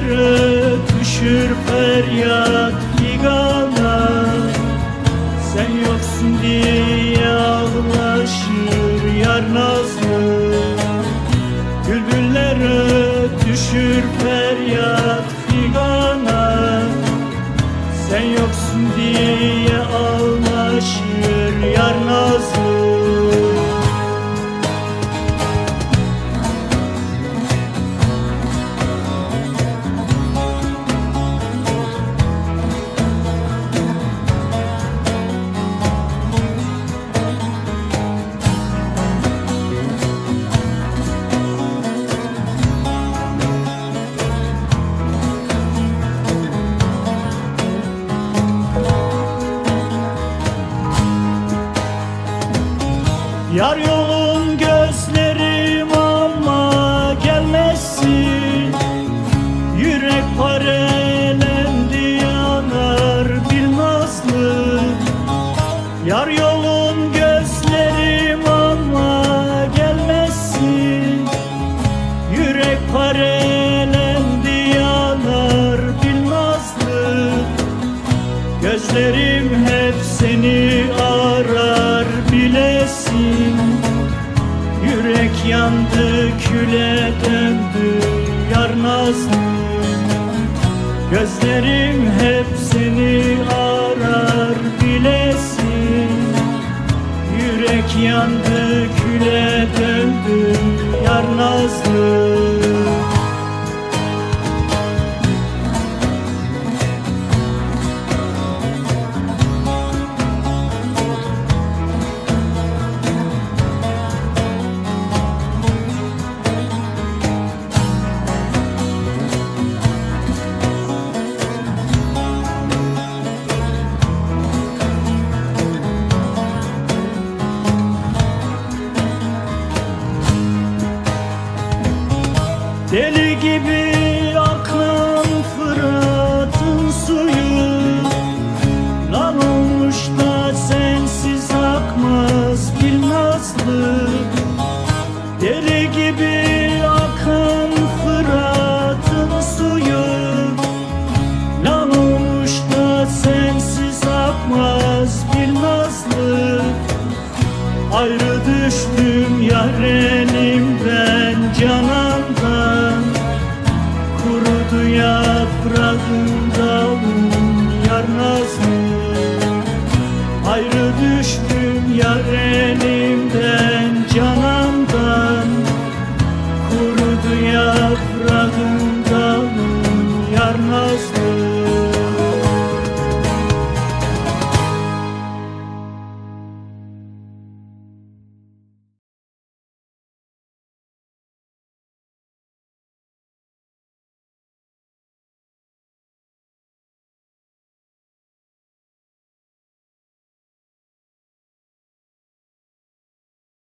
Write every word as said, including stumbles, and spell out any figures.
Bülbüller ötüşür feryat figana, sen yoksun diye ağlaşır yar nazlı. Bülbüller ötüşür feryat figana, sen yoksun diye ağlaşır yar nazlı. Yar yolun gözlerim ama gelmezsin, yürek parelendi yanar bilmazlı. Yar yolun gözlerim ama gelmezsin, yürek parelendi yanar bilmazlı. Gözlerim hep seni arar bilesin, yürek yandı küle döndü yar nazlı. Gözlerim hep seni arar bilesin, yürek yandı küle döndü yar nazlı. Deli gibi akan Fırat'ın suyu, lan olmuş da sensiz akmaz bilmazlı. Deli gibi akan Fırat'ın suyu, lan olmuş da sensiz akmaz bilmazlı. Ayrı düştüm yar elimden canandan, kurudu yaprağın dalın yar nazlı. Ayrı düştüm yar elimden canandan, kurudu yaprağın